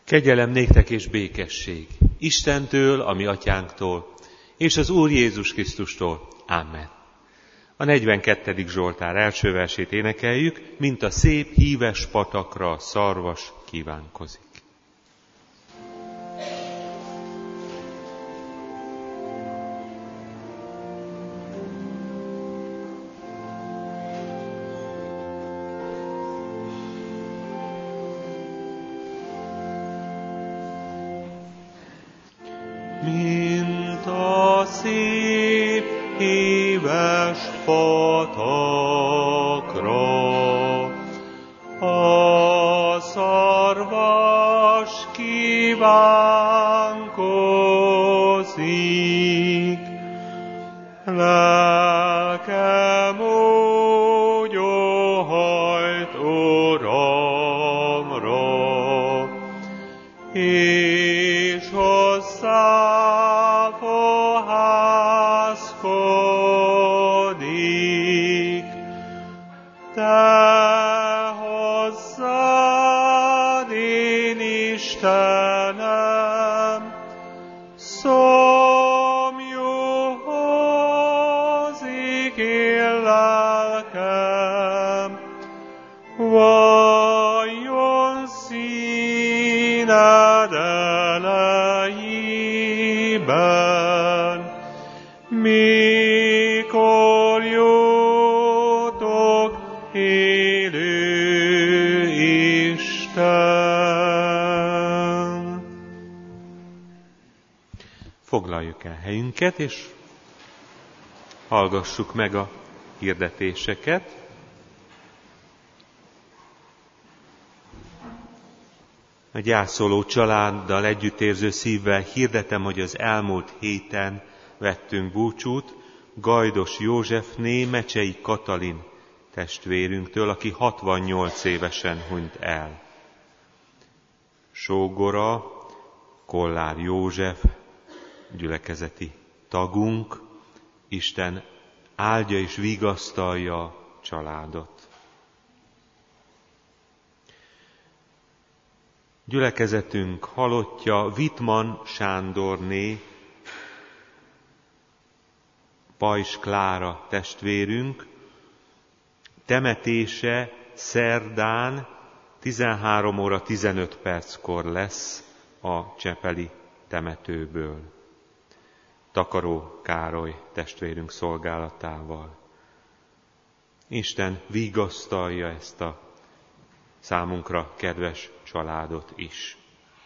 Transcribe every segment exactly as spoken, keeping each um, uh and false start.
Kegyelem néktek és békesség Istentől, a mi atyánktól, és az Úr Jézus Krisztustól. Amen. A negyvenkettedik Zsoltár első versét énekeljük, mint a szép híves patakra a szarvas kívánkozik. Mint a szép éves patakra a szarvas kívánkozik, lelkem úgy óhajt Uramra, és hozzá fohászkodik, te hozzád, én Istenem, szomjúhozik én lelkem, valljon színed elejében, mikor jutok, élő Isten. Foglaljuk el helyünket, és hallgassuk meg a hirdetéseket. A gyászoló családdal együttérző szívvel hirdetem, hogy az elmúlt héten vettünk búcsút Gajdos Józsefné Mecsei Katalin testvérünktől, aki hatvannyolc évesen hunyt el. Sógora Kollár József, gyülekezeti tagunk, Isten áldja és vigasztalja a családot. Gyülekezetünk halottja Wittmann Sándorné, Pajs Klára testvérünk, temetése szerdán tizenhárom óra tizenöt perckor lesz a csepeli temetőből, Takaró Károly testvérünk szolgálatával. Isten vigasztalja ezt a számunkra kedves családot is.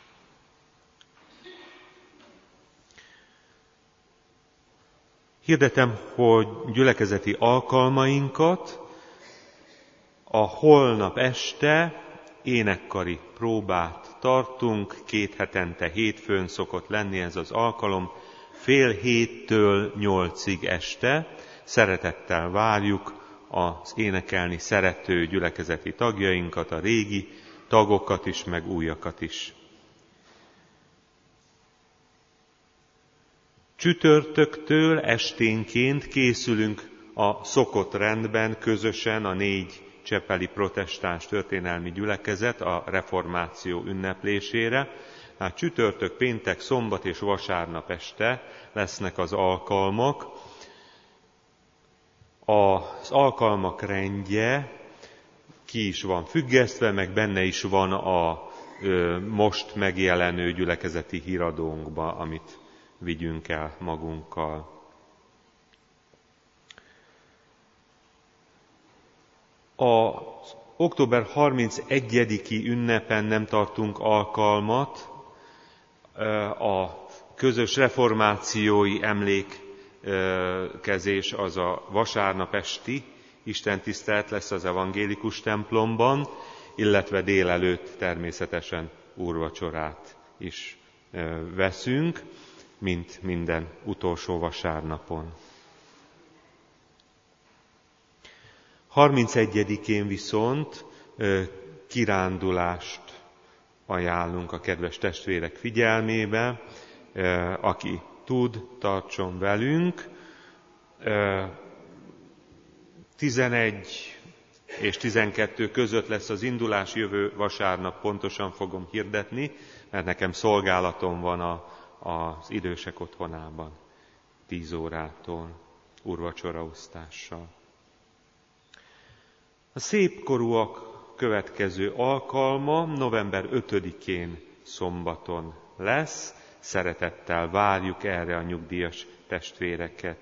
Hirdetem, hogy gyülekezeti alkalmainkat a holnap este énekkari próbát tartunk, két hetente hétfőn szokott lenni ez az alkalom, fél héttől nyolcig este. Szeretettel várjuk az énekelni szerető gyülekezeti tagjainkat, a régi tagokat is, meg újakat is. Csütörtöktől esténként készülünk a szokott rendben közösen a négy csepeli protestáns történelmi gyülekezet a reformáció ünneplésére. Hát csütörtök, péntek, szombat és vasárnap este lesznek az alkalmak. Az alkalmak rendje ki is van függesztve, meg benne is van a ö, most megjelenő gyülekezeti híradónkba, amit vigyünk el magunkkal. Az október harmincegyediki ünnepen nem tartunk alkalmat, a közös reformációi emlékezés az a vasárnap esti istentisztelet lesz az evangélikus templomban, illetve délelőtt természetesen úrvacsorát is veszünk, mint minden utolsó vasárnapon. harmincegyedikén viszont kirándulást ajánlunk a kedves testvérek figyelmébe, aki tud, tartson velünk. tizenegy és tizenkettő között lesz az indulás, jövő vasárnap pontosan fogom hirdetni, mert nekem szolgálatom van a, az idősek otthonában, tíz órától, úrvacsoraosztással. A szépkorúak következő alkalma november ötödikén szombaton lesz. Szeretettel várjuk erre a nyugdíjas testvéreket.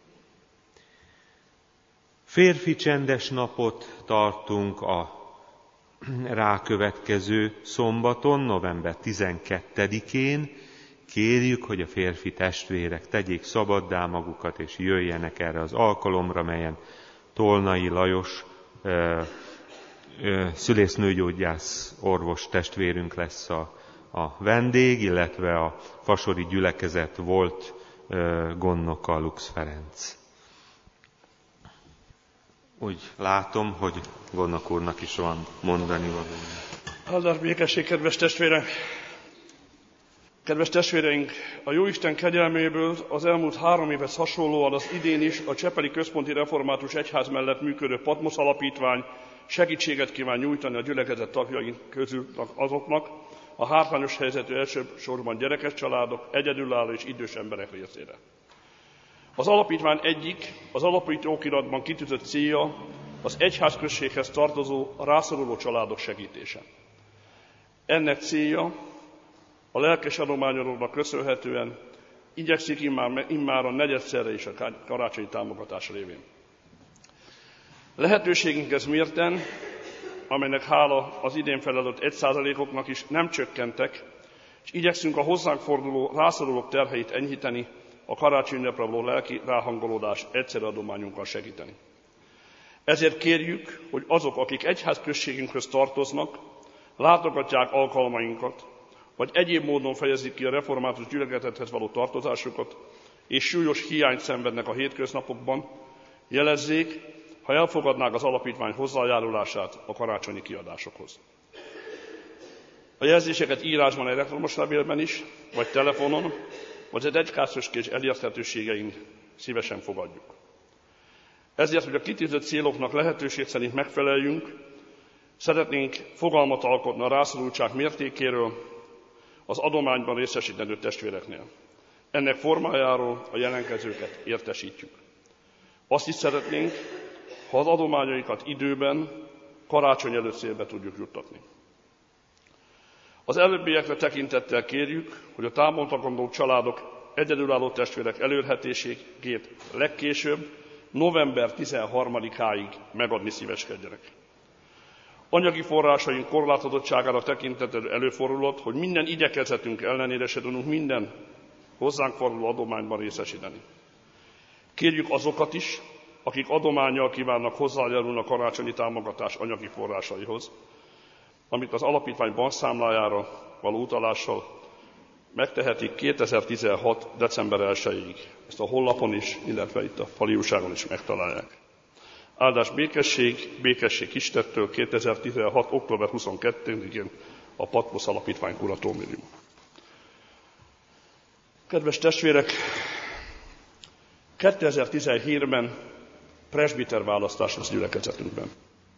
Férfi csendes napot tartunk a rákövetkező szombaton, november tizenkettedikén. Kérjük, hogy a férfi testvérek tegyék szabaddá magukat, és jöjjenek erre az alkalomra, melyen Tolnai Lajos ö, ö, szülésznőgyógyász orvos testvérünk lesz a, a vendég, illetve a fasori gyülekezet volt ö, gondnoka, Lux Ferenc. Úgy látom, hogy gondnok úrnak is van mondani valója. Áldás békesség, kedves testvérek! Kedves testvéreink, a Jóisten kegyelméből az elmúlt három évhez hasonlóan az idén is a Csepeli Központi Református Egyház mellett működő Patmos Alapítvány segítséget kíván nyújtani a gyülekezet tagjaink közül azoknak, a hátrányos helyzetű elsősorban gyerekes családok, egyedülálló és idős emberek részére. Az alapítvány egyik, az alapító okiratban kitűzött célja az egyházközséghez tartozó rászoruló családok segítése. Ennek célja a lelkes adományolóknak köszönhetően igyekszik immár, immáron negyedszerre is a karácsonyi támogatás révén. Lehetőségünk ez mérten, amelynek hála az idén feladott egy százalékoknak is nem csökkentek, és igyekszünk a hozzánk forduló rászorulók terheit enyhíteni, a karácsony ünnepre való lelki ráhangolódás egyszerű adományunkkal segíteni. Ezért kérjük, hogy azok, akik egyházközségünkhöz tartoznak, látogatják alkalmainkat, vagy egyéb módon fejezik ki a református gyülekezethez való tartozásukat, és súlyos hiányt szenvednek a hétköznapokban, jelezzék, ha elfogadnák az alapítvány hozzájárulását a karácsonyi kiadásokhoz. A jelzéseket írásban, elektromos levélben is, vagy telefonon, vagy az egyházközség elérhetőségein szívesen fogadjuk. Ezért, hogy a kitűzött céloknak lehetőség szerint megfeleljünk, szeretnénk fogalmat alkotni a rászorultság mértékéről az adományban részesítendő testvéreknél. Ennek formájáról a jelentkezőket értesítjük. Azt is szeretnénk, ha az adományaikat időben, karácsony előtt célbe tudjuk juttatni. Az előbbiekre tekintettel kérjük, hogy a támogatandó családok egyedülálló testvérek elérhetőségét legkésőbb november tizenharmadikáig megadni szíveskedjenek. Anyagi forrásaink korlátozottságára tekintettel előfordulhat, hogy minden igyekezetünk ellenére se tudunk minden hozzánk forduló adományban részesíteni. Kérjük azokat is, akik adománnyal kívánnak hozzájárulni a karácsonyi támogatás anyagi forrásaihoz, amit az alapítvány bankszámlájára való utalással megtehetik kétezer-tizenhat. december elsejéig. Ezt a honlapon is, illetve itt a faliúságon is megtalálják. Áldás békesség, békesség Istettől kétezer-tizenhat. október huszonkettedikén a Patmos Alapítvány kuratóriuma. Kedves testvérek, kétezer-tizenhétben presbiter választás lesz gyülekezetünkben.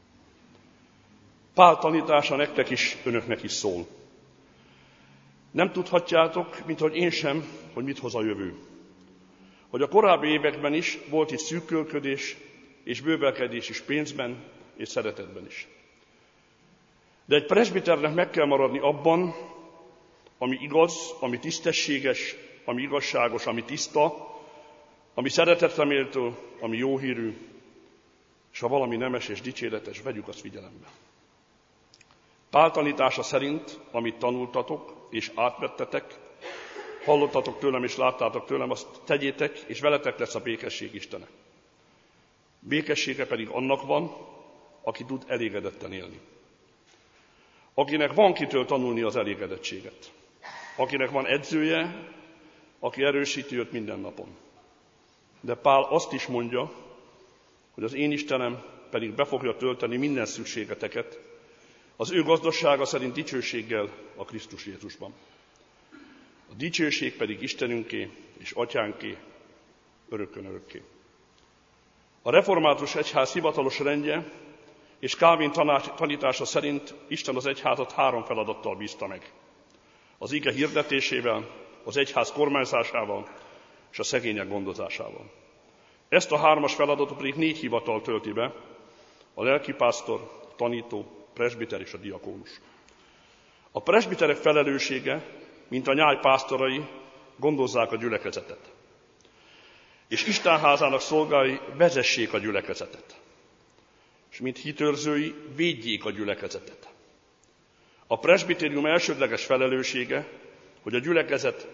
Pál tanítása nektek is, önöknek is szól. Nem tudhatjátok, mint hogy én sem, hogy mit hoz a jövő. Hogy a korábbi években is volt itt szűkölködés és bővelkedés is pénzben és szeretetben is. De egy presbiternek meg kell maradni abban, ami igaz, ami tisztességes, ami igazságos, ami tiszta, ami szeretetre méltó, ami jó hírű, és ha valami nemes és dicséretes, vegyük azt figyelembe. Pál tanítása szerint, amit tanultatok és átvettetek, hallottatok tőlem és láttátok tőlem, azt tegyétek, és veletek lesz a békesség Istene. Békessége pedig annak van, aki tud elégedetten élni. Akinek van kitől tanulni az elégedettséget. Akinek van edzője, aki erősíti őt minden napon. De Pál azt is mondja, hogy az én Istenem pedig be fogja tölteni minden szükségeteket, az ő gazdasága szerint dicsőséggel a Krisztus Jézusban. A dicsőség pedig Istenünké és Atyánké, örökkön örökké. A református egyház hivatalos rendje és Kálvin tanács, tanítása szerint Isten az egyházat három feladattal bízta meg. az ige hirdetésével, az egyház kormányzásával és a szegények gondozásával. Ezt a hármas feladatot pedig négy hivatal tölti be, a lelkipásztor, a tanító, a presbiter és a diakónus. A presbiterek felelőssége, mint a nyáj pásztorai, gondozzák a gyülekezetet. És Isten házának szolgái vezessék a gyülekezetet. És mint hitőrzői védjék a gyülekezetet. A presbitérium elsődleges felelőssége, hogy a gyülekezet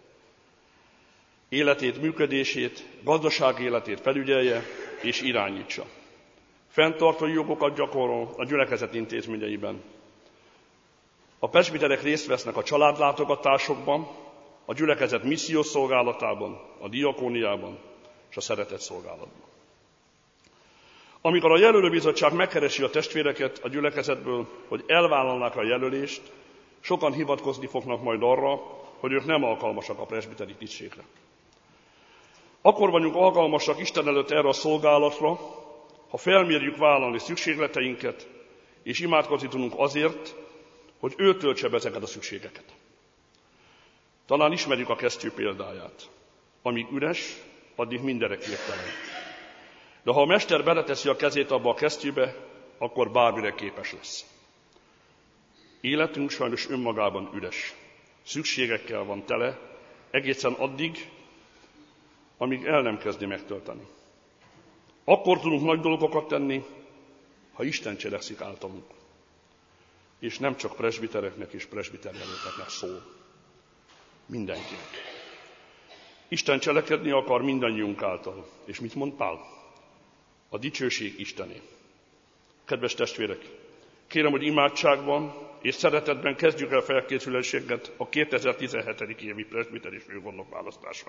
életét, működését, gazdasági életét felügyelje és irányítsa. Fenntartói jogokat gyakorol a gyülekezet intézményeiben. A presbiterek részt vesznek a családlátogatásokban, a gyülekezet missziós szolgálatában, a diakóniában és a szeretett szolgálatban. Amikor a jelölőbizottság megkeresi a testvéreket a gyülekezetből, hogy elvállalnák a jelölést, sokan hivatkozni fognak majd arra, hogy ők nem alkalmasak a presbiteri tisztségre. Akkor vagyunk alkalmasak Isten előtt erre a szolgálatra, ha felmérjük vállalni szükségleteinket, és imádkozni tudunk azért, hogy ő töltse be ezeket a szükségeket. Talán ismerjük a kesztyű példáját. Amíg üres, addig mindenre képtelen. De ha a mester beleteszi a kezét abba a kesztyűbe, akkor bármire képes lesz. Életünk sajnos önmagában üres. Szükségekkel van tele, egészen addig, amíg el nem kezdi megtölteni. Akkor tudunk nagy dolgokat tenni, ha Isten cselekszik általunk. És nem csak presbitereknek és presbiterjelölteknek szól. Mindenkinek. Isten cselekedni akar mindannyiunk által. És mit mond Pál? A dicsőség Istené. Kedves testvérek, kérem, hogy imádságban és szeretetben kezdjük el felkészüléseket a kétezer-tizenhetedik évi presbiteri főgondnok választásra.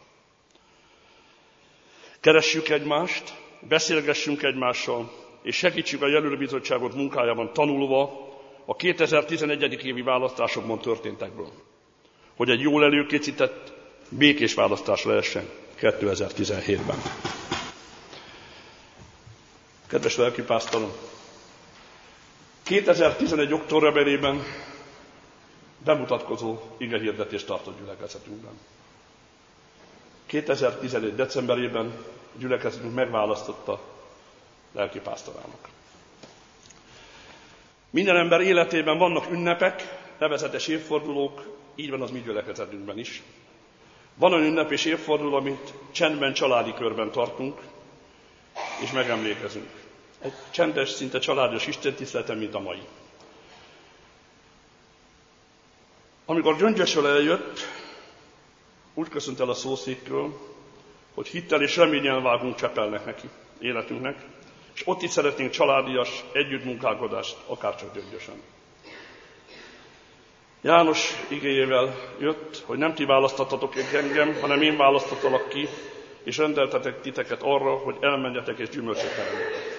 Keressük egymást, beszélgessünk egymással, és segítsük a jelölőbizottságot munkájában tanulva a kétezer-tizenegyedik évi választásokban történtekből, hogy egy jól előkészített, békés választás lehessen kétezer-tizenhétben. Kedves lelkipásztorom, kétezer-tizenegy októberében bemutatkozó igehirdetést tartott gyülekezetünkben. kétezer-tizenegy decemberében gyülekezetünk megválasztotta lelkipásztorának. Minden ember életében vannak ünnepek, nevezetes évfordulók, így van az mi gyülekezetünkben is. Van olyan ünnep és évforduló, amit csendben, családi körben tartunk, és megemlékezünk. Egy csendes, szinte családias istentiszteleten, mint a mai. Amikor Gyöngyösről eljött, úgy köszönt el a szószékről, hogy hittel és reményen vágunk Csepelnek neki, életünknek, és ott is szeretnénk családias együttmunkálkodást, akárcsak Gyöngyösen. János igéjével jött, hogy nem ti választottatok engem, hanem én választottalak ki, és rendeltetek titeket arra, hogy elmenjetek és gyümölcsöt teremjetek.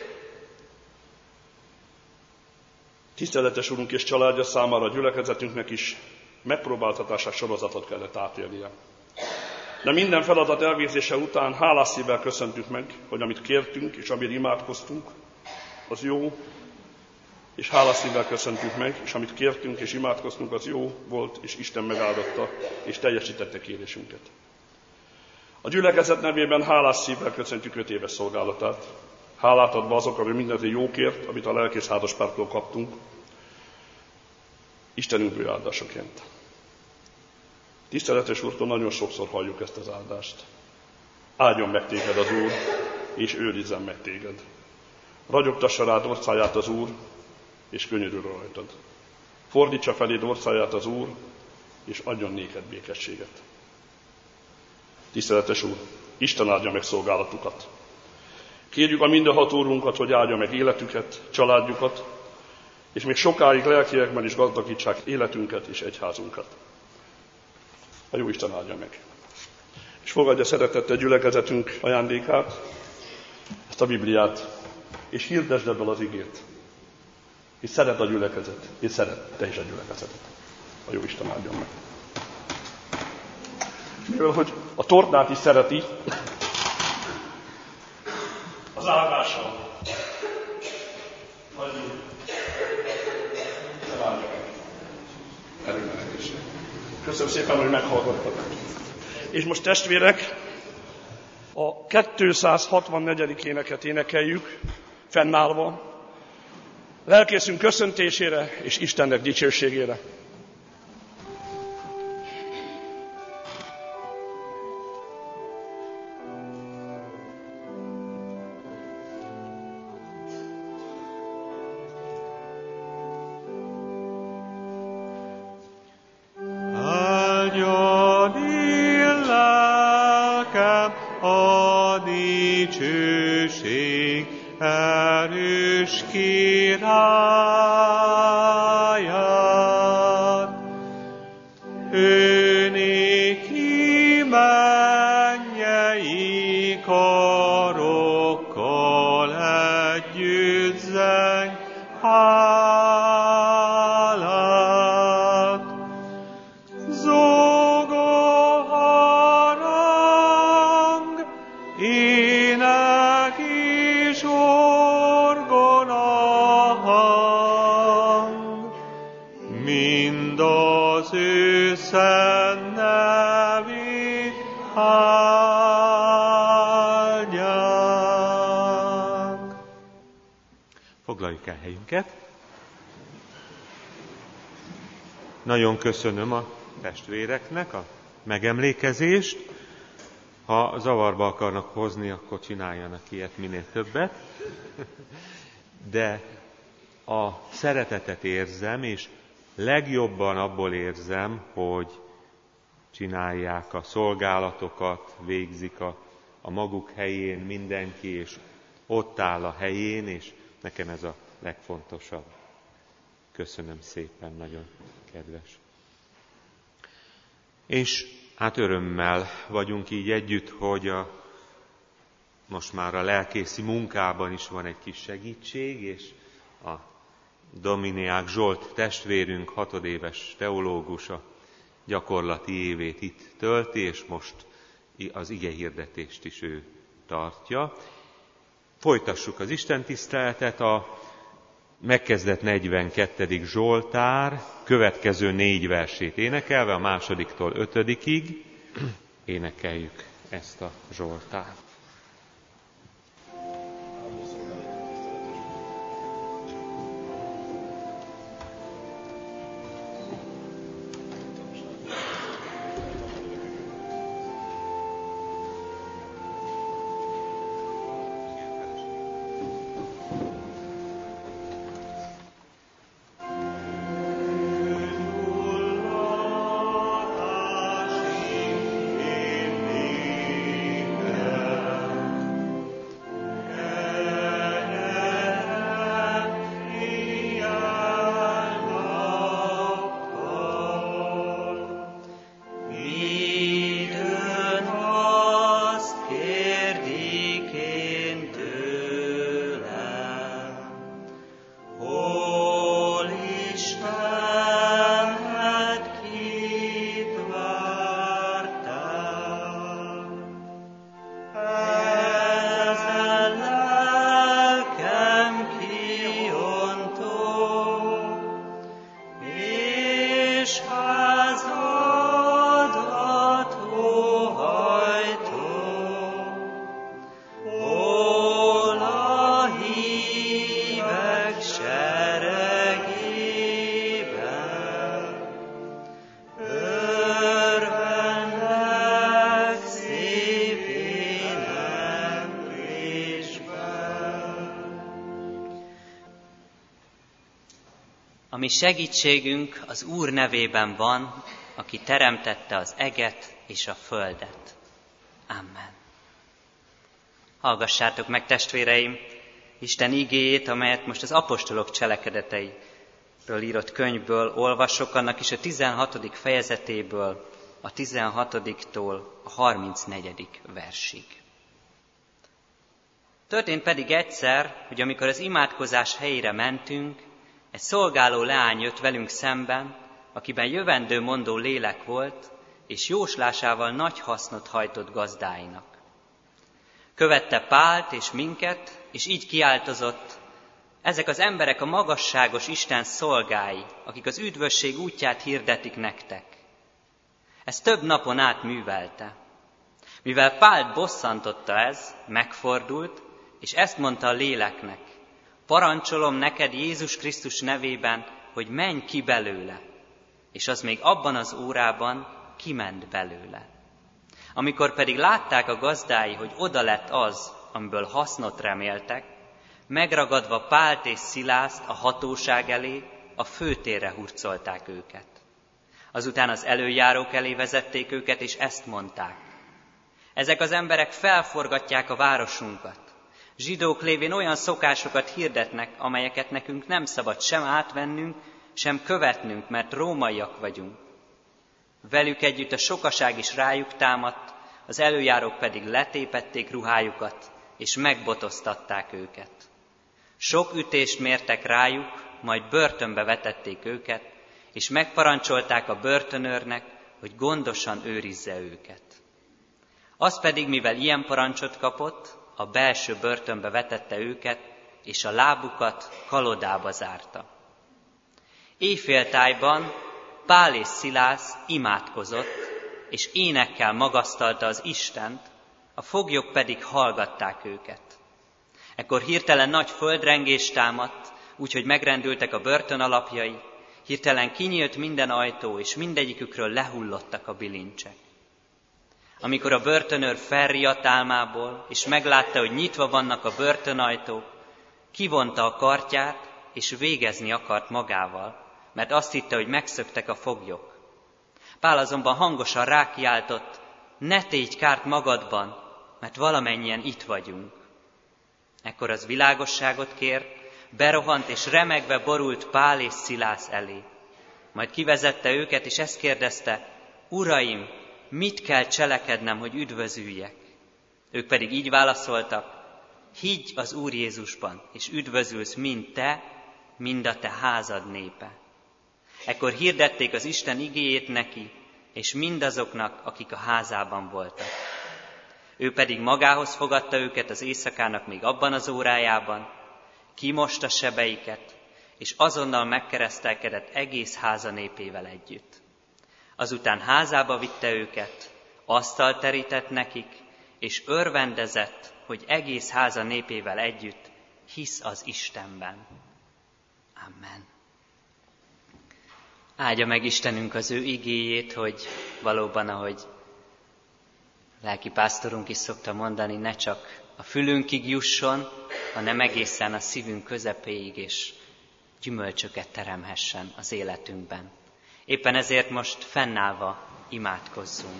Tiszteletes Urunk és családja számára a gyülekezetünknek is megpróbáltatásás sorozatot kellett átélnie. De minden feladat elvégzése után hálás szívvel köszöntük meg, hogy amit kértünk és amit imádkoztunk, az jó, és hálás szívvel köszöntük meg, és amit kértünk és imádkoztunk, az jó volt, és Isten megáldotta, és teljesítette kérésünket. A gyülekezet nevében hálás szívvel köszöntjük öt éves szolgálatát, hálát adva azokra, hogy mindent jókért, amit a lelkész házaspártól kaptunk, Istenünk bő áldásaként. Tiszteletes Úrtól nagyon sokszor halljuk ezt az áldást. Áldjon meg téged az Úr, és őrizzen meg téged. Ragyogtassa rád orcáját az Úr, és könyörül rajtad. Fordítsa feléd orcáját az Úr, és adjon néked békességet. Tiszteletes Úr, Isten áldja meg szolgálatukat. Kérjük a mindenható Úrunkat, hogy áldja meg életüket, családjukat, és még sokáig lelkiekben is gazdagítsák életünket és egyházunkat. A jó Isten áldja meg. És fogadja szeretettel gyülekezetünk ajándékát, ezt a Bibliát, és hirdesd ebből az igét. És szeret a gyülekezet, és szeret te is a gyülekezetet. A jó Isten áldjon meg. Mivel, hogy a tortát is szereti, az áldással. Nagyon. Áldja meg. Erőnek is. Köszönöm szépen, hogy meghallgattak. És most testvérek, a kétszázhatvannegyedik éneket énekeljük, fennállva, lelkészünk köszöntésére és Istennek dicsőségére. Erős királyát, ő néki mennyei karokkal együtt zeng hálát. Zongó harang, ének és mind az ő szent nevét áldják. Foglaljuk el helyünket. Nagyon köszönöm a testvéreknek a megemlékezést. Ha zavarba akarnak hozni, akkor csináljanak ilyet minél többet. De a szeretetet érzem, és legjobban abból érzem, hogy csinálják a szolgálatokat, végzik a, a maguk helyén mindenki, és ott áll a helyén, és nekem ez a legfontosabb. Köszönöm szépen, nagyon kedves. És hát örömmel vagyunk így együtt, hogy a, most már a lelkészi munkában is van egy kis segítség, és a Dominiák Zsolt testvérünk, hatodéves teológus, a gyakorlati évét itt tölti, és most az igehirdetést is ő tartja. Folytassuk az istentiszteletet, a megkezdett negyvenkettedik Zsoltár következő négy versét énekelve, a másodiktól ötödikig énekeljük ezt a Zsoltárt. A mi segítségünk az Úr nevében van, aki teremtette az eget és a földet. Amen. Hallgassátok meg, testvéreim, Isten igéjét, amelyet most az apostolok cselekedeteiről írott könyvből olvasok, annak is a tizenhatodik fejezetéből, a tizenhatodiktól a harmincnegyedik versig. Történt pedig egyszer, hogy amikor az imádkozás helyére mentünk, egy szolgáló leány jött velünk szemben, akiben jövendő mondó lélek volt, és jóslásával nagy hasznot hajtott gazdáinak. Követte Pált és minket, és így kiáltozott: ezek az emberek a magasságos Isten szolgái, akik az üdvösség útját hirdetik nektek. Ezt több napon át művelte. Mivel Pált bosszantotta ez, megfordult, és ezt mondta a léleknek: parancsolom neked Jézus Krisztus nevében, hogy menj ki belőle. És az még abban az órában kiment belőle. Amikor pedig látták a gazdái, hogy oda lett az, amiből hasznot reméltek, megragadva Pált és Szilászt a hatóság elé, a főtérre hurcolták őket. Azután az előjárók elé vezették őket, és ezt mondták: ezek az emberek felforgatják a városunkat. Zsidók lévén olyan szokásokat hirdetnek, amelyeket nekünk nem szabad sem átvennünk, sem követnünk, mert rómaiak vagyunk. Velük együtt a sokaság is rájuk támadt, az előjárók pedig letépették ruhájukat, és megbotoztatták őket. Sok ütést mértek rájuk, majd börtönbe vetették őket, és megparancsolták a börtönőrnek, hogy gondosan őrizze őket. Az pedig, mivel ilyen parancsot kapott, a belső börtönbe vetette őket, és a lábukat kalodába zárta. Éjféltájban Pál és Szilász imádkozott, és énekkel magasztalta az Istent, a foglyok pedig hallgatták őket. Ekkor hirtelen nagy földrengés támadt, úgyhogy megrendültek a börtön alapjai, hirtelen kinyílt minden ajtó, és mindegyikükről lehullottak a bilincsek. Amikor a börtönőr felriadt álmából, és meglátta, hogy nyitva vannak a börtönajtók, kivonta a kardját, és végezni akart magával, mert azt hitte, hogy megszöktek a foglyok. Pál azonban hangosan rákiáltott: ne tégy kárt magadban, mert valamennyien itt vagyunk. Ekkor az világosságot kért, berohant és remegve borult Pál és Szilász elé. Majd kivezette őket, és ezt kérdezte: uraim, mit kell cselekednem, hogy üdvözüljek? Ők pedig így válaszoltak: higgy az Úr Jézusban, és üdvözülsz mind te, mind a te házad népe. Ekkor hirdették az Isten igéjét neki, és mindazoknak, akik a házában voltak. Ő pedig magához fogadta őket az éjszakának még abban az órájában, kimosta sebeiket, és azonnal megkeresztelkedett egész háza népével együtt. Azután házába vitte őket, asztalt terített nekik, és örvendezett, hogy egész háza népével együtt hisz az Istenben. Amen. Áldja meg Istenünk az ő igéjét, hogy valóban, ahogy lelkipásztorunk is szokta mondani, ne csak a fülünkig jusson, hanem egészen a szívünk közepéig, és gyümölcsöket teremhessen az életünkben. Éppen ezért most fennállva imádkozzunk.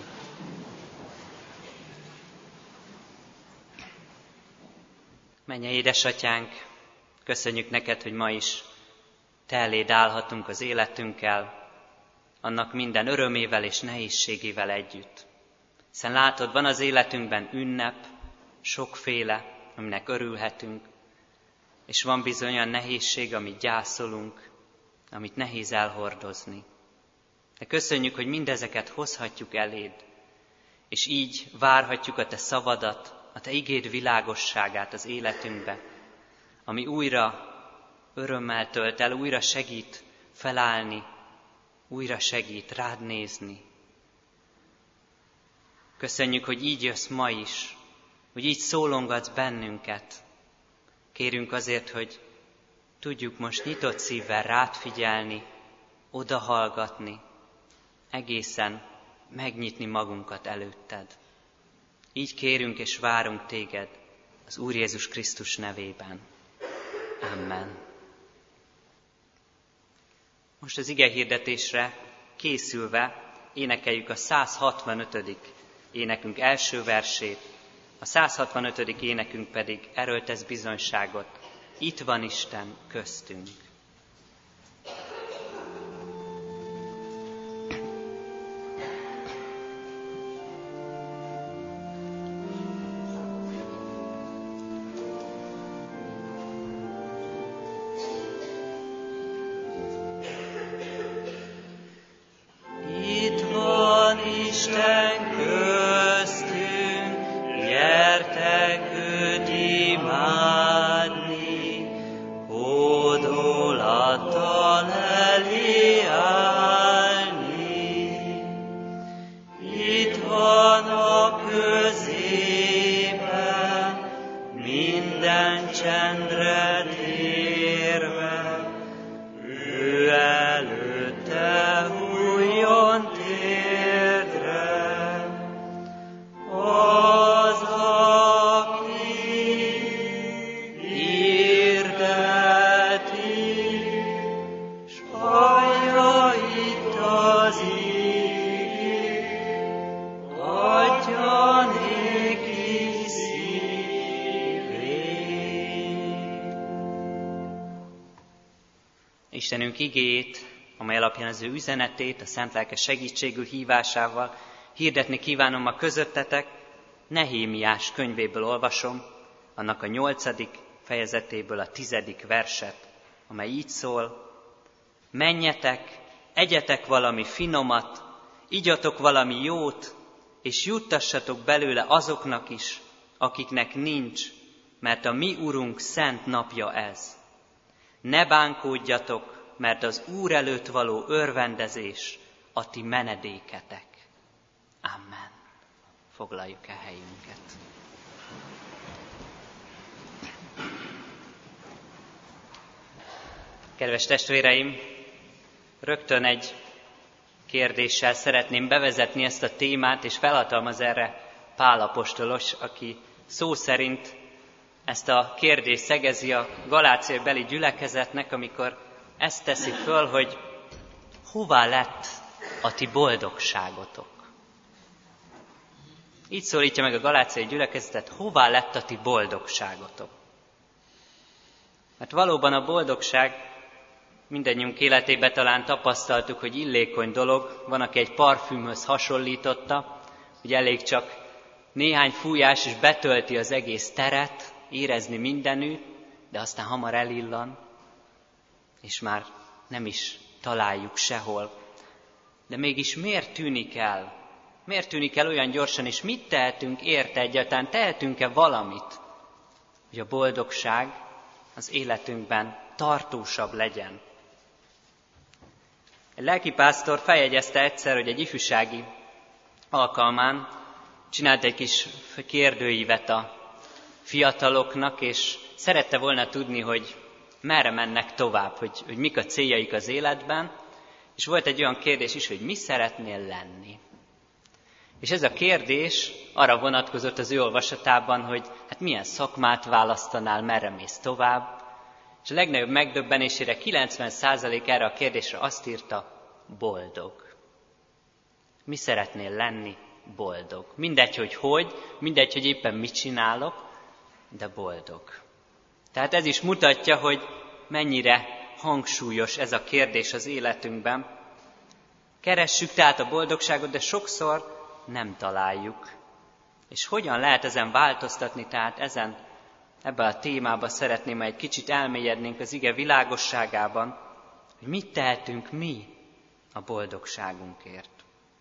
Mennyei édesatyánk, köszönjük neked, hogy ma is te eléd állhatunk az életünkkel, annak minden örömével és nehézségével együtt. Hiszen látod, van az életünkben ünnep, sokféle, aminek örülhetünk, és van bizony olyan nehézség, amit gyászolunk, amit nehéz elhordozni. De köszönjük, hogy mindezeket hozhatjuk eléd, és így várhatjuk a te szavadat, a te igéd világosságát az életünkbe, ami újra örömmel tölt el, újra segít felállni, újra segít rád nézni. Köszönjük, hogy így jössz ma is, hogy így szólongatsz bennünket. Kérünk azért, hogy tudjuk most nyitott szívvel rád figyelni, odahallgatni, egészen megnyitni magunkat előtted. Így kérünk és várunk téged az Úr Jézus Krisztus nevében. Amen. Most az igehirdetésre készülve énekeljük a száz hatvanötödik énekünk első versét, a száz hatvanötödik énekünk pedig erről tesz bizonyságot: itt van Isten köztünk. Imádni, ó, minden csendre térve, ő előtte hulljon térdre. Az, aki hirdeti, s hallja itt az igét, adja néki szívét. Istenünk igéjét, amely alapján az ő üzenetét a szent lelke segítségül hívásával hirdetni kívánom a közöttetek, Nehémiás könyvéből olvasom, annak a nyolcadik fejezetéből a tizedik verset, amely így szól: menjetek, egyetek valami finomat, igyatok valami jót, és juttassatok belőle azoknak is, akiknek nincs, mert a mi Urunk szent napja ez. Ne bánkódjatok, mert az Úr előtt való örvendezés a ti menedéketek. Amen. Foglaljuk el helyünket. Kedves testvéreim, rögtön egy kérdéssel szeretném bevezetni ezt a témát, és felhatalmaz erre Pál apostolos, aki szó szerint ezt a kérdést szegezi a galáciai beli gyülekezetnek, amikor ezt teszi föl, hogy hová lett a ti boldogságotok. Így szólítja meg a galáciai gyülekezetet, hová lett a ti boldogságotok. Mert valóban a boldogság mindannyiunk életében talán tapasztaltuk, hogy illékony dolog, van, aki egy parfümhöz hasonlította, hogy elég csak néhány fújás is betölti az egész teret, érezni mindenütt, de aztán hamar elillan, és már nem is találjuk sehol. De mégis miért tűnik el? Miért tűnik el olyan gyorsan, és mit tehetünk érte egyáltalán? Tehetünk-e valamit, hogy a boldogság az életünkben tartósabb legyen? Egy lelkipásztor feljegyezte egyszer, hogy egy ifjúsági alkalmán csinált egy kis kérdőívet a fiataloknak, és szerette volna tudni, hogy merre mennek tovább, hogy, hogy mik a céljaik az életben, és volt egy olyan kérdés is, hogy mi szeretnél lenni. És ez a kérdés arra vonatkozott az ő olvasatában, hogy hát milyen szakmát választanál, merre mész tovább, és a legnagyobb megdöbbenésére kilencven százalék erre a kérdésre azt írta, boldog. Mi szeretnél lenni? Boldog. Mindegy, hogy hogy, mindegy, hogy éppen mit csinálok, de boldog. Tehát ez is mutatja, hogy mennyire hangsúlyos ez a kérdés az életünkben. Keressük tehát a boldogságot, de sokszor nem találjuk. És hogyan lehet ezen változtatni, tehát ezen, ebben a témában szeretném, egy kicsit elmélyednénk az ige világosságában, hogy mit tehetünk mi a boldogságunkért.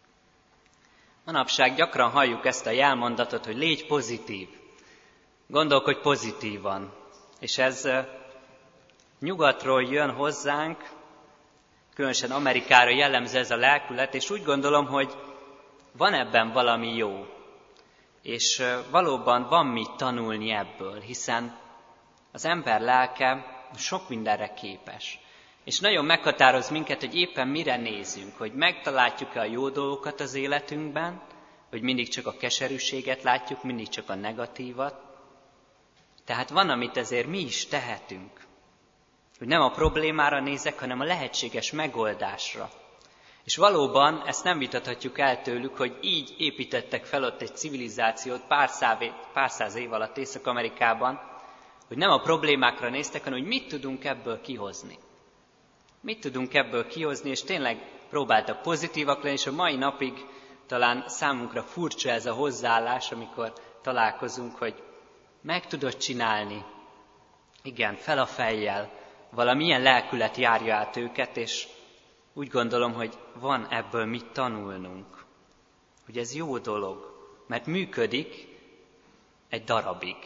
Manapság gyakran halljuk ezt a jelmondatot, hogy légy pozitív. Gondolkodj pozitívan. És ez nyugatról jön hozzánk, különösen Amerikára jellemző ez a lelkület, és úgy gondolom, hogy van ebben valami jó. És valóban van mit tanulni ebből, hiszen az ember lelke sok mindenre képes. És nagyon meghatároz minket, hogy éppen mire nézünk, hogy megtaláljuk-e a jó dolgokat az életünkben, hogy mindig csak a keserűséget látjuk, mindig csak a negatívat. Tehát van, amit ezért mi is tehetünk. Hogy nem a problémára nézek, hanem a lehetséges megoldásra. És valóban ezt nem vitathatjuk el tőlük, hogy így építettek fel ott egy civilizációt pár, szávé, pár száz év alatt Észak-Amerikában, hogy nem a problémákra néztek, hanem hogy mit tudunk ebből kihozni. Mit tudunk ebből kihozni, és tényleg próbáltak pozitívak lenni, és a mai napig talán számunkra furcsa ez a hozzáállás, amikor találkozunk, hogy meg tudod csinálni. Igen, fel a fejjel, valamilyen lelkület járja át őket, és úgy gondolom, hogy van ebből mit tanulnunk. Hogy ez jó dolog, mert működik egy darabig.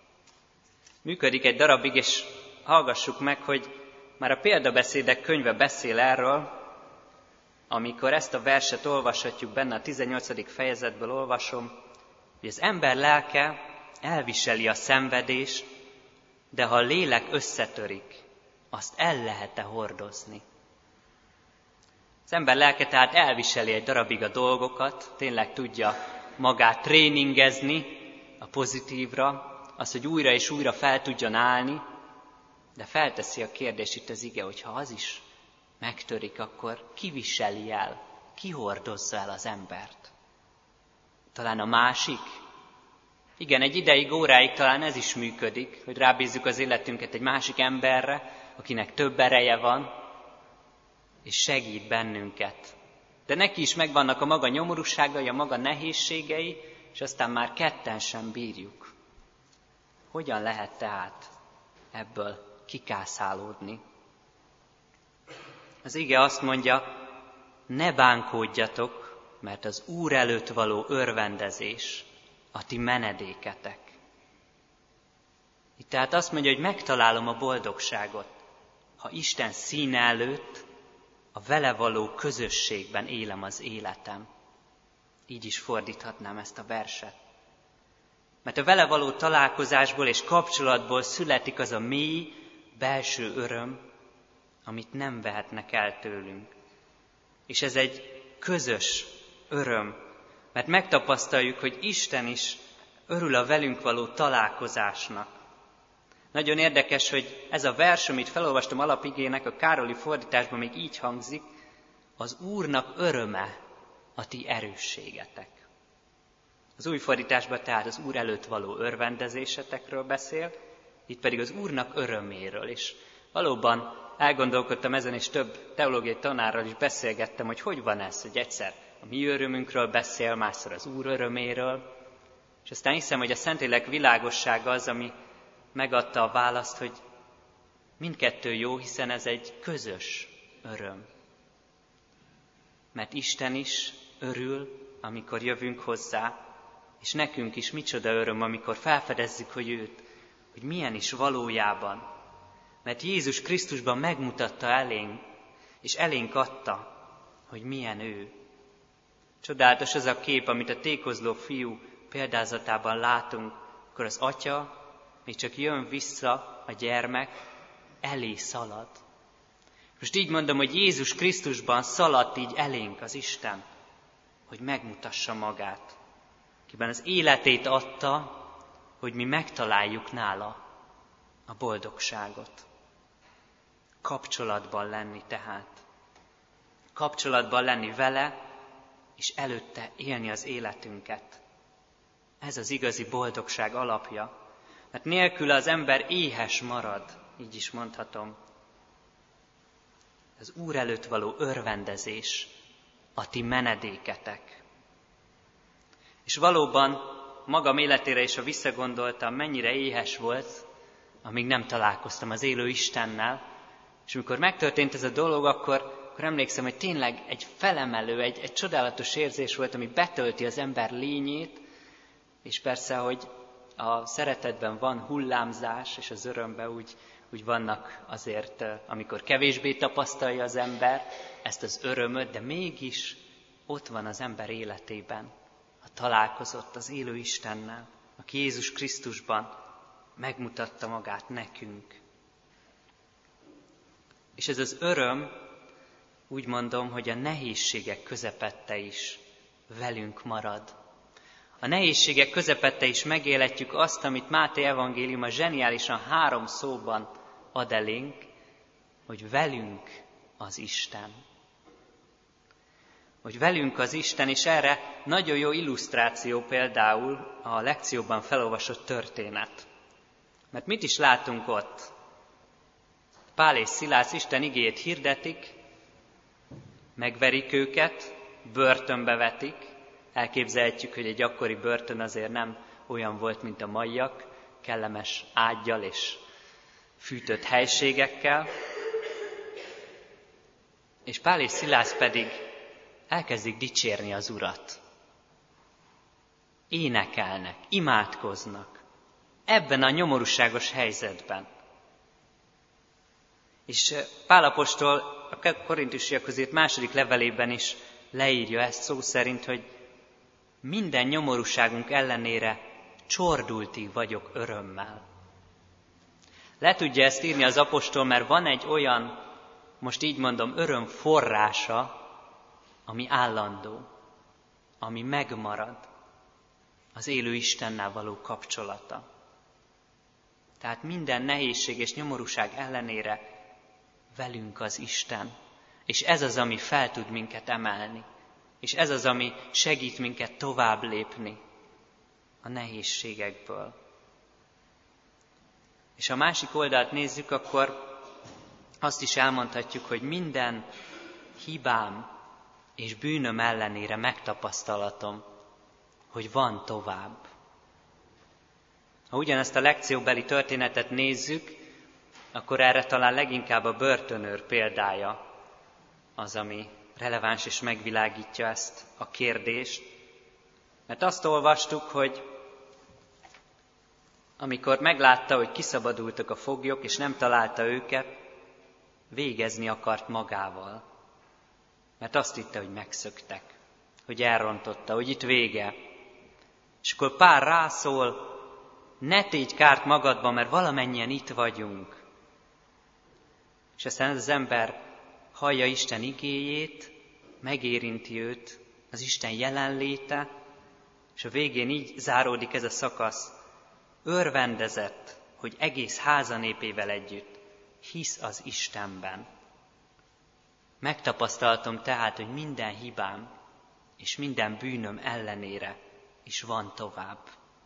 Működik egy darabig, és hallgassuk meg, hogy már a példabeszédek könyve beszél erről, amikor ezt a verset olvashatjuk benne, a tizennyolcadik fejezetből olvasom, hogy az ember lelke elviseli a szenvedést, de ha a lélek összetörik, azt el lehet-e hordozni? Az ember lelke tehát elviseli egy darabig a dolgokat, tényleg tudja magát tréningezni a pozitívra, az, hogy újra és újra fel tudjon állni, de felteszi a kérdést itt az ige, hogy ha az is megtörik, akkor ki viseli el, ki hordozza el az embert? Talán a másik? Igen, egy ideig, óráig talán ez is működik, hogy rábízzuk az életünket egy másik emberre, akinek több ereje van, és segít bennünket. De neki is megvannak a maga nyomorúságai, a maga nehézségei, és aztán már ketten sem bírjuk. Hogyan lehet tehát ebből kikászálódni? Az ige azt mondja, ne bánkódjatok, mert az Úr előtt való örvendezés a ti menedéketek. Itt tehát azt mondja, hogy megtalálom a boldogságot, ha Isten színe előtt, a vele való közösségben élem az életem. Így is fordíthatnám ezt a verset. Mert a vele való találkozásból és kapcsolatból születik az a mély, belső öröm, amit nem vehetnek el tőlünk. És ez egy közös öröm, mert megtapasztaljuk, hogy Isten is örül a velünk való találkozásnak. Nagyon érdekes, hogy ez a vers, amit felolvastam alapigének, a Károli fordításban még így hangzik, az Úrnak öröme a ti erősségetek. Az új fordításban tehát az Úr előtt való örvendezésetekről beszél, itt pedig az Úrnak öröméről. És valóban elgondolkodtam ezen, és több teológiai tanárral is beszélgettem, hogy hogy van ez, hogy egyszer a mi örömünkről beszél, másszor az Úr öröméről. És aztán hiszem, hogy a Szentlélek világossága az, ami megadta a választ, hogy mindkettő jó, hiszen ez egy közös öröm. Mert Isten is örül, amikor jövünk hozzá, és nekünk is micsoda öröm, amikor felfedezzük, hogy őt, hogy milyen is valójában. Mert Jézus Krisztusban megmutatta elénk, és elénk adta, hogy milyen ő. Csodálatos az a kép, amit a tékozló fiú példázatában látunk, akkor az atya, még csak jön vissza a gyermek, elé szalad. Most így mondom, hogy Jézus Krisztusban szaladt így elénk az Isten, hogy megmutassa magát. Akiben az életét adta, hogy mi megtaláljuk nála a boldogságot. Kapcsolatban lenni tehát. Kapcsolatban lenni vele, és előtte élni az életünket. Ez az igazi boldogság alapja. Mert nélküle az ember éhes marad, így is mondhatom. Az Úr előtt való örvendezés a ti menedéketek. És valóban magam életére is, ha visszagondoltam, mennyire éhes volt, amíg nem találkoztam az élő Istennel, és amikor megtörtént ez a dolog, akkor, akkor emlékszem, hogy tényleg egy felemelő, egy, egy csodálatos érzés volt, ami betölti az ember lényét, és persze, hogy a szeretetben van hullámzás, és az örömben úgy, úgy vannak azért, amikor kevésbé tapasztalja az ember ezt az örömöt, de mégis ott van az ember életében, ha találkozott az élő Istennel, aki Jézus Krisztusban megmutatta magát nekünk. És ez az öröm, úgy mondom, hogy a nehézségek közepette is velünk marad. A nehézségek közepette is megéletjük azt, amit Máté evangéliuma zseniálisan három szóban ad elénk, hogy velünk az Isten. Hogy velünk az Isten, és erre nagyon jó illusztráció például a lekcióban felolvasott történet. Mert mit is látunk ott? Pál és Szilász Isten igéjét hirdetik, megverik őket, börtönbe vetik. Elképzelhetjük, hogy egy akkori börtön azért nem olyan volt, mint a maiak, kellemes ággyal és fűtött helységekkel. És Pál és Szilász pedig elkezdik dicsérni az Urat. Énekelnek, imádkoznak. Ebben a nyomorúságos helyzetben. És Pál apostol a korintusiakhoz írt második levelében is leírja ezt szó szerint, hogy minden nyomorúságunk ellenére csordultig vagyok örömmel. Le tudja ezt írni az apostol, mert van egy olyan, most így mondom, öröm forrása, ami állandó, ami megmarad, az élő Istennel való kapcsolata. Tehát minden nehézség és nyomorúság ellenére velünk az Isten, és ez az, ami fel tud minket emelni, és ez az, ami segít minket tovább lépni a nehézségekből. És ha a másik oldalt nézzük, akkor azt is elmondhatjuk, hogy minden hibám és bűnöm ellenére megtapasztalatom, hogy van tovább. Ha ugyanezt a lekcióbeli történetet nézzük, akkor erre talán leginkább a börtönőr példája az, ami releváns és megvilágítja ezt a kérdést. Mert azt olvastuk, hogy amikor meglátta, hogy kiszabadultak a foglyok, és nem találta őket, végezni akart magával. Mert azt hitte, hogy megszöktek, hogy elrontotta, hogy itt vége. És akkor Pál rászól, ne tégy kárt magadban, mert valamennyien itt vagyunk. És aztán ez az ember hallja Isten igéjét, megérinti őt az Isten jelenléte, és a végén így záródik ez a szakasz. Örvendezett, hogy egész háza népével együtt hisz az Istenben. Megtapasztaltam tehát, hogy minden hibám és minden bűnöm ellenére is van tovább.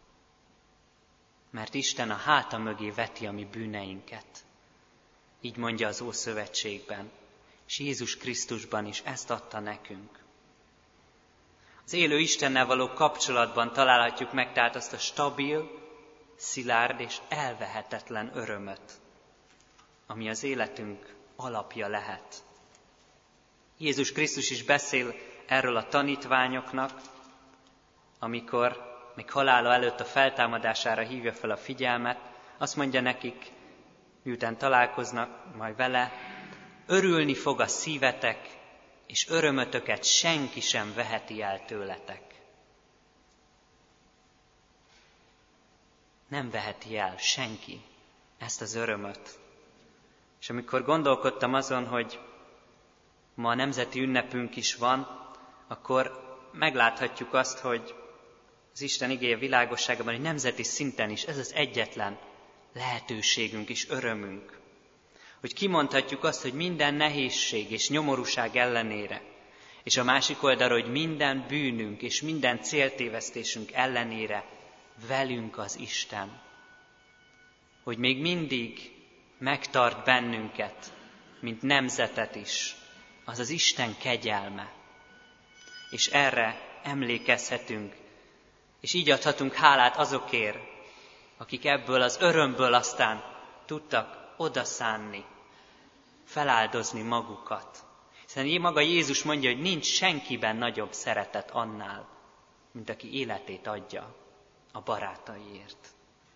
Mert Isten a háta mögé veti a mi bűneinket. Így mondja az Ószövetségben, és Jézus Krisztusban is ezt adta nekünk. Az élő Istennel való kapcsolatban találhatjuk meg tehát azt a stabil, szilárd és elvehetetlen örömöt, ami az életünk alapja lehet. Jézus Krisztus is beszél erről a tanítványoknak, amikor még halála előtt a feltámadására hívja fel a figyelmet, azt mondja nekik, miután találkoznak majd vele, örülni fog a szívetek, és örömötöket senki sem veheti el tőletek. Nem veheti el senki ezt az örömöt. És amikor gondolkodtam azon, hogy ma a nemzeti ünnepünk is van, akkor megláthatjuk azt, hogy az Isten igéje világosságban, hogy nemzeti szinten is ez az egyetlen lehetőségünk és örömünk. Hogy kimondhatjuk azt, hogy minden nehézség és nyomorúság ellenére, és a másik oldalról, hogy minden bűnünk és minden céltévesztésünk ellenére velünk az Isten. Hogy még mindig megtart bennünket, mint nemzetet is, az az Isten kegyelme. És erre emlékezhetünk, és így adhatunk hálát azokért, akik ebből az örömből aztán tudtak odaszánni, feláldozni magukat. Hiszen maga Jézus mondja, hogy nincs senkiben nagyobb szeretet annál, mint aki életét adja a barátaiért.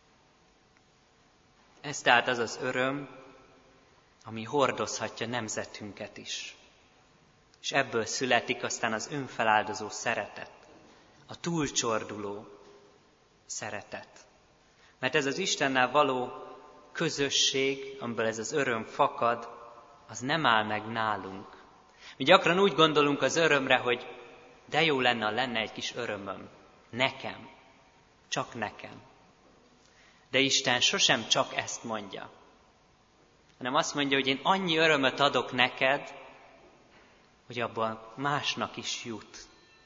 Ez tehát az az öröm, ami hordozhatja nemzetünket is. És ebből születik aztán az önfeláldozó szeretet, a túlcsorduló szeretet. Mert ez az Istennel való közösség, amiből ez az öröm fakad, az nem áll meg nálunk. Mi gyakran úgy gondolunk az örömre, hogy de jó lenne, ha lenne egy kis örömöm. Nekem. Csak nekem. De Isten sosem csak ezt mondja. Hanem azt mondja, hogy én annyi örömöt adok neked, hogy abban másnak is jut.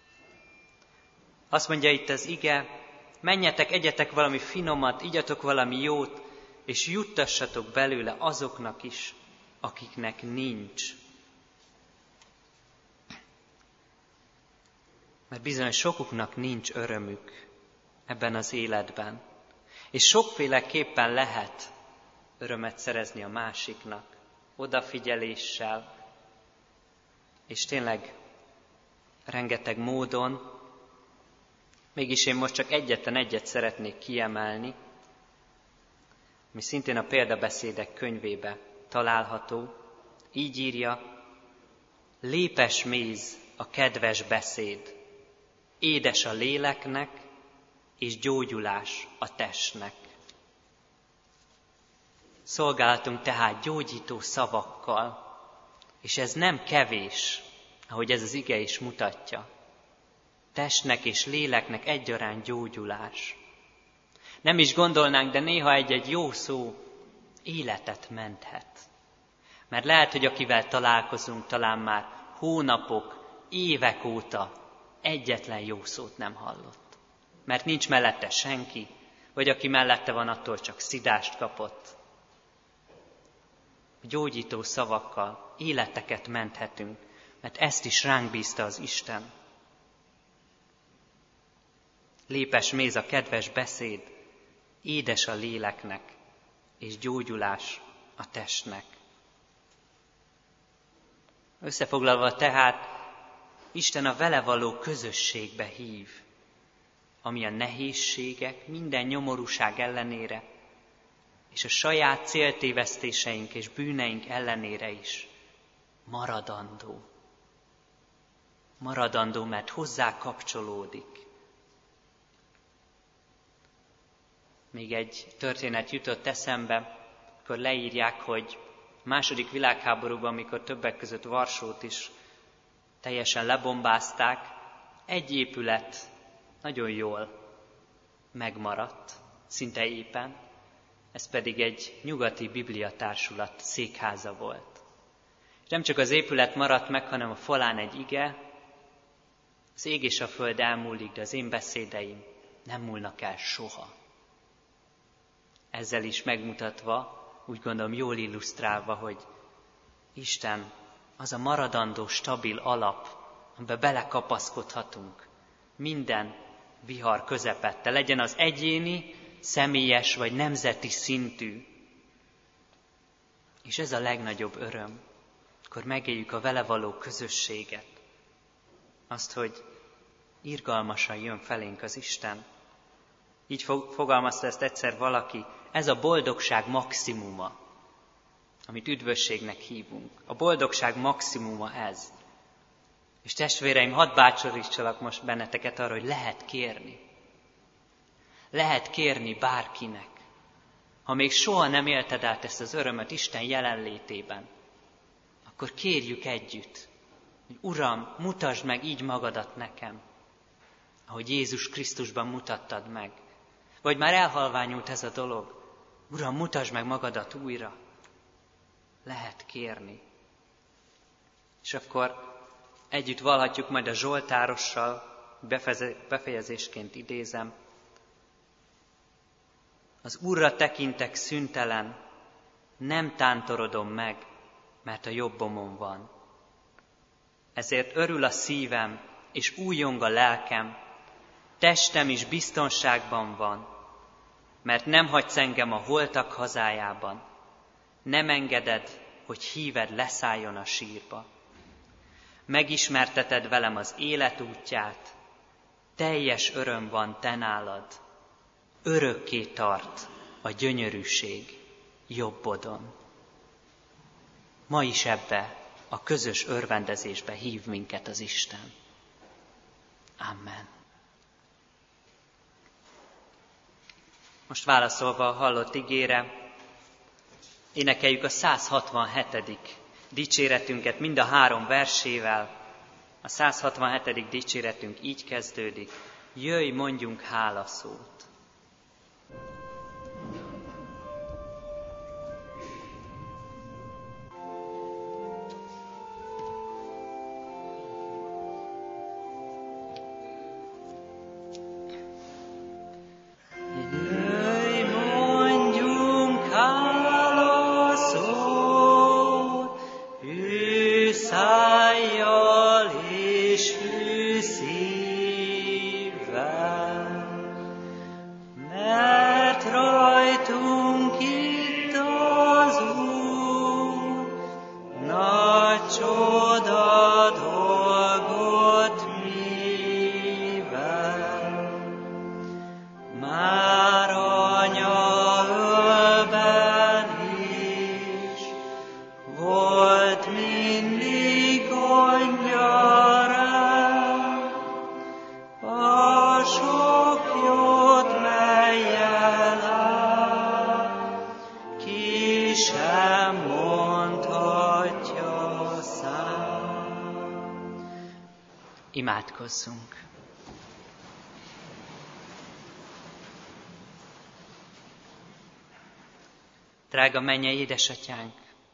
Azt mondja itt az ige, menjetek, egyetek valami finomat, igyatok valami jót, és juttassatok belőle azoknak is, akiknek nincs. Mert bizony sokuknak nincs örömük ebben az életben. És sokféleképpen lehet örömet szerezni a másiknak, odafigyeléssel, és tényleg rengeteg módon. Mégis én most csak egyetlen egyet szeretnék kiemelni, ami szintén a példabeszédek könyvébe található. Így írja, lépes méz a kedves beszéd, édes a léleknek, és gyógyulás a testnek. Szolgálatunk tehát gyógyító szavakkal, és ez nem kevés, ahogy ez az ige is mutatja. Testnek és léleknek egyaránt gyógyulás. Nem is gondolnánk, de néha egy-egy jó szó életet menthet. Mert lehet, hogy akivel találkozunk, talán már hónapok, évek óta egyetlen jó szót nem hallott. Mert nincs mellette senki, vagy aki mellette van, attól csak szidást kapott. Gyógyító szavakkal életeket menthetünk, mert ezt is ránk bízta az Isten. Lépes méz a kedves beszéd, édes a léleknek, és gyógyulás a testnek. Összefoglalva tehát, Isten a vele való közösségbe hív, ami a nehézségek, minden nyomorúság ellenére, és a saját céltévesztéseink és bűneink ellenére is maradandó. Maradandó, mert hozzá kapcsolódik. Még egy történet jutott eszembe, akkor leírják, hogy a második világháborúban, amikor többek között Varsót is teljesen lebombázták, egy épület nagyon jól megmaradt, szinte éppen, ez pedig egy nyugati bibliatársulat székháza volt. És nem csak az épület maradt meg, hanem a falán egy ige, az ég és a föld elmúlik, de az én beszédeim nem múlnak el soha. Ezzel is megmutatva, úgy gondolom jól illusztrálva, hogy Isten az a maradandó, stabil alap, amiben belekapaszkodhatunk minden vihar közepette, legyen az egyéni, személyes vagy nemzeti szintű. És ez a legnagyobb öröm, akkor megéljük a vele való közösséget. Azt, hogy irgalmasan jön felénk az Isten. Így fogalmazta ezt egyszer valaki, ez a boldogság maximuma, amit üdvösségnek hívunk. A boldogság maximuma ez. És testvéreim, hadd bátorítsalak most benneteket arra, hogy lehet kérni. Lehet kérni bárkinek. Ha még soha nem élted át ezt az örömöt Isten jelenlétében, akkor kérjük együtt, hogy Uram, mutasd meg így magadat nekem, ahogy Jézus Krisztusban mutattad meg. Vagy már elhalványult ez a dolog. Uram, mutasd meg magadat újra. Lehet kérni. És akkor együtt vallhatjuk majd a zsoltárossal, befejezésként idézem. Az Úrra tekintek szüntelen, nem tántorodom meg, mert a jobbomon van. Ezért örül a szívem, és újjong a lelkem, testem is biztonságban van, mert nem hagysz engem a holtak hazájában, nem engeded, hogy híved leszálljon a sírba. Megismerteted velem az élet útját, teljes öröm van te nálad, örökké tart a gyönyörűség jobbodon. Ma is ebbe a közös örvendezésbe hív minket az Isten. Amen. Most válaszolva a hallott igére, énekeljük a száz hatvanhetedik dicséretünket mind a három versével. A száz hatvanhetedik dicséretünk így kezdődik. Jöjj, mondjunk hálaszót. sem mondhatja szám. Imádkozzunk! Drága mennyei édesatyánk,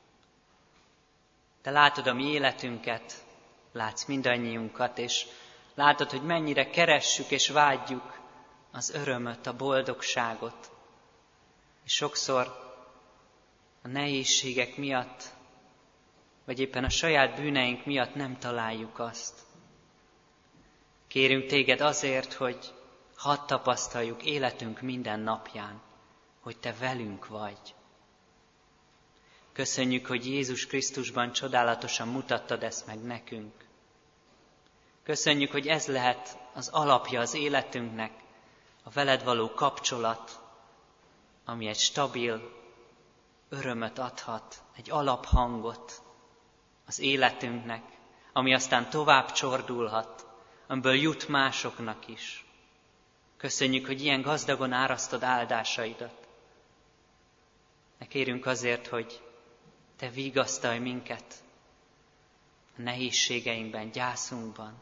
Te látod a mi életünket, látsz mindannyiunkat, és látod, hogy mennyire keressük és vágyjuk az örömöt, a boldogságot. És sokszor a nehézségek miatt, vagy éppen a saját bűneink miatt nem találjuk azt. Kérünk Téged azért, hogy hadd tapasztaljuk életünk minden napján, hogy Te velünk vagy. Köszönjük, hogy Jézus Krisztusban csodálatosan mutattad ezt meg nekünk. Köszönjük, hogy ez lehet az alapja az életünknek, a veled való kapcsolat, ami egy stabil örömöt adhat, egy alaphangot az életünknek, ami aztán tovább csordulhat, amiből jut másoknak is. Köszönjük, hogy ilyen gazdagon árasztod áldásaidat. Ne kérünk azért, hogy Te vigasztalj minket a nehézségeinkben, gyászunkban.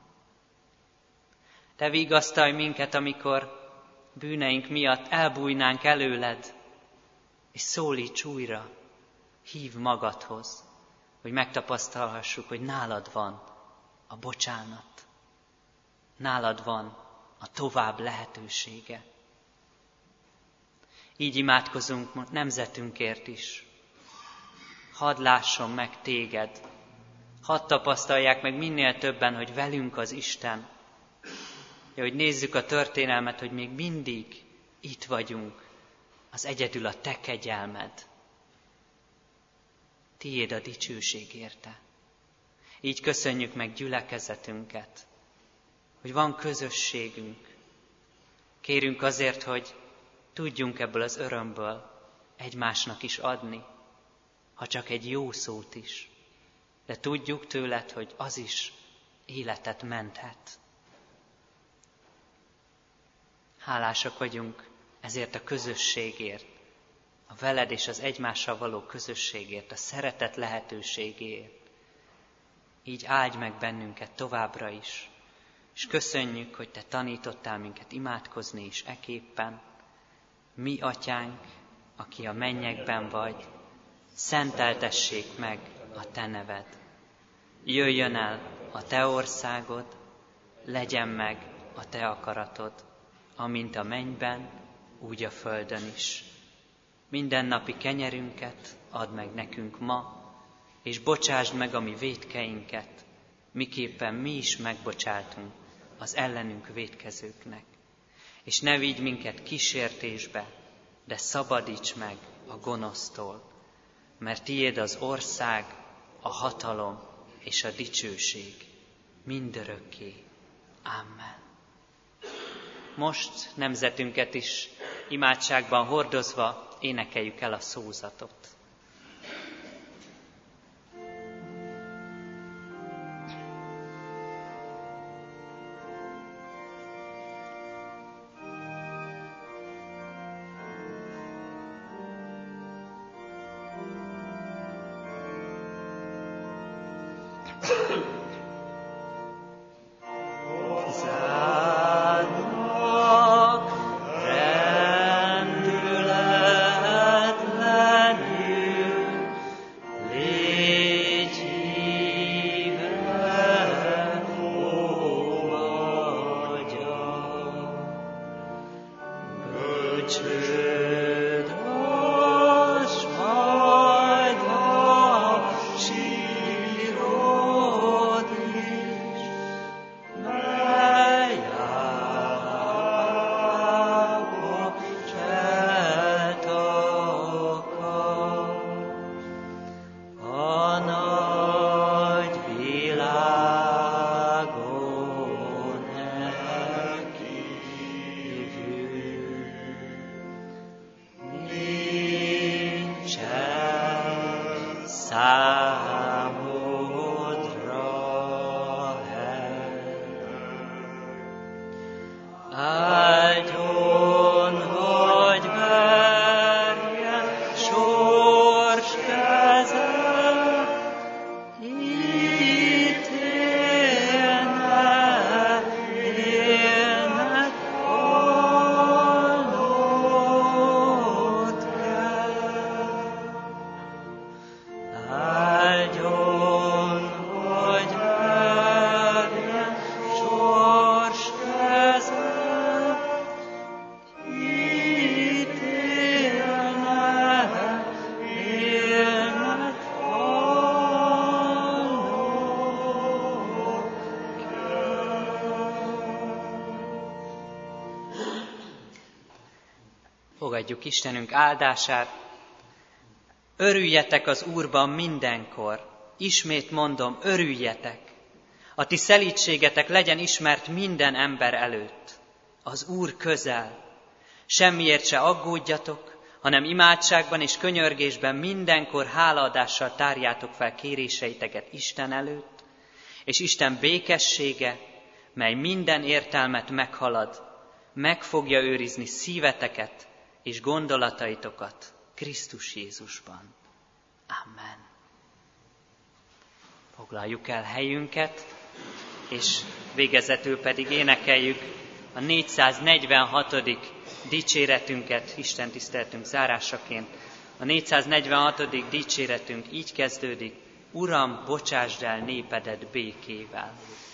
Te vigasztalj minket, amikor bűneink miatt elbújnánk előled, és szólíts újra, hív magadhoz, hogy megtapasztalhassuk, hogy nálad van a bocsánat, nálad van a tovább lehetősége. Így imádkozunk nemzetünkért is. Hadd lásson meg Téged, hadd tapasztalják meg minél többen, hogy velünk az Isten, hogy nézzük a történelmet, hogy még mindig itt vagyunk, az egyedül a Te kegyelmed. Tiéd a dicsőség érte. Így köszönjük meg gyülekezetünket, hogy van közösségünk. Kérünk azért, hogy tudjunk ebből az örömből egymásnak is adni, ha csak egy jó szót is. De tudjuk tőled, hogy az is életet menthet. Hálásak vagyunk ezért a közösségért, a veled és az egymással való közösségért, a szeretet lehetőségéért. Így áldj meg bennünket továbbra is, és köszönjük, hogy Te tanítottál minket imádkozni is eképpen. Mi, Atyánk, aki a mennyekben vagy, szenteltessék meg a Te neved. Jöjjön el a Te országod, legyen meg a Te akaratod, amint a mennyben, úgy a földön is. Mindennapi kenyerünket add meg nekünk ma, és bocsásd meg a mi vétkeinket, miképpen mi is megbocsátunk az ellenünk vétkezőknek. És ne vigy minket kísértésbe, de szabadíts meg a gonosztól, mert tiéd az ország, a hatalom és a dicsőség mindörökké. Amen. Most nemzetünket is imádságban hordozva énekeljük el a szózatot. Áldjon, hogy verjen sors fogadjuk Istenünk áldását. Örüljetek az Úrban mindenkor. Ismét mondom, örüljetek. A ti szelídségetek legyen ismert minden ember előtt. Az Úr közel. Semmiért se aggódjatok, hanem imádságban és könyörgésben mindenkor hálaadással tárjátok fel kéréseiteket Isten előtt, és Isten békessége, mely minden értelmet meghalad, meg fogja őrizni szíveteket és gondolataitokat Krisztus Jézusban. Amen. Foglaljuk el helyünket, és végezetül pedig énekeljük a négyszáznegyvenhatodik dicséretünket, Isten tiszteletünk zárásaként. A négyszáznegyvenhatodik dicséretünk így kezdődik: Uram, bocsásd el népedet békével.